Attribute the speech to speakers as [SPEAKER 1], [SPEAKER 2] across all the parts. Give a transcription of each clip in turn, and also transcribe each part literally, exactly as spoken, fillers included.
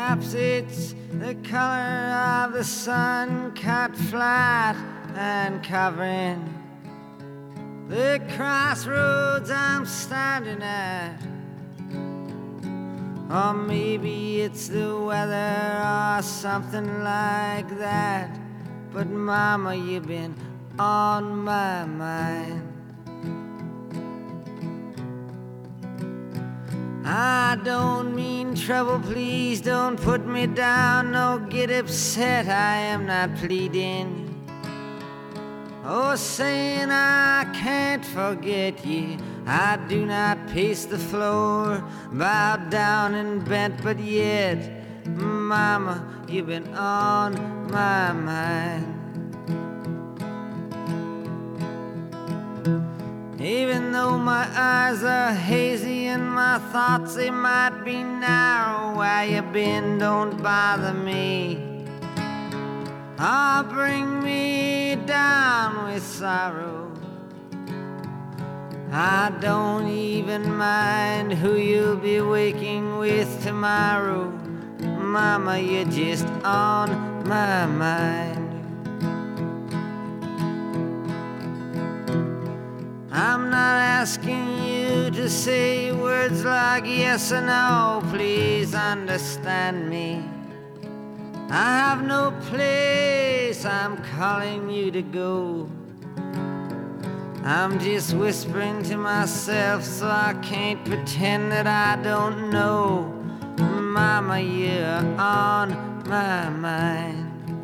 [SPEAKER 1] Perhaps it's the color of the sun cut flat and covering the crossroads I'm standing at. Or maybe it's the weather or something like that. But mama, you've been on my mind. I don't mean trouble, please don't put me down, no get upset, I am not pleading or saying I can't forget you. I do not pace the floor, bowed down and bent, but yet, mama, you've been on my mind. Even though my eyes are hazy and my thoughts, they might be narrow, where you been don't bother me. Or bring me down with sorrow. I don't even mind who you'll be waking with tomorrow. Mama, you're just on my mind. I'm not asking you to say words like yes or no, please understand me. I have no place I'm calling you to go. I'm just whispering to myself so I can't pretend that I don't know. Mama, you're on my mind.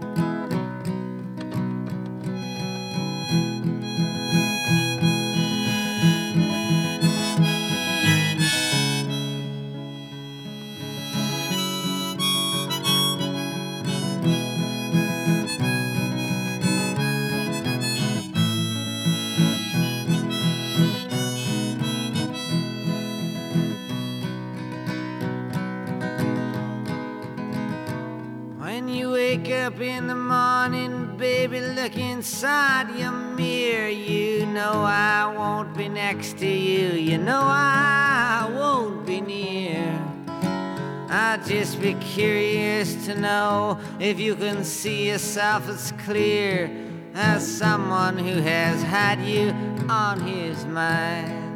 [SPEAKER 1] Wake up in the morning, baby, look inside your mirror. You know I won't be next to you. You know I won't be near. I'd just be curious to know if you can see yourself as clear as someone who has had you on his mind.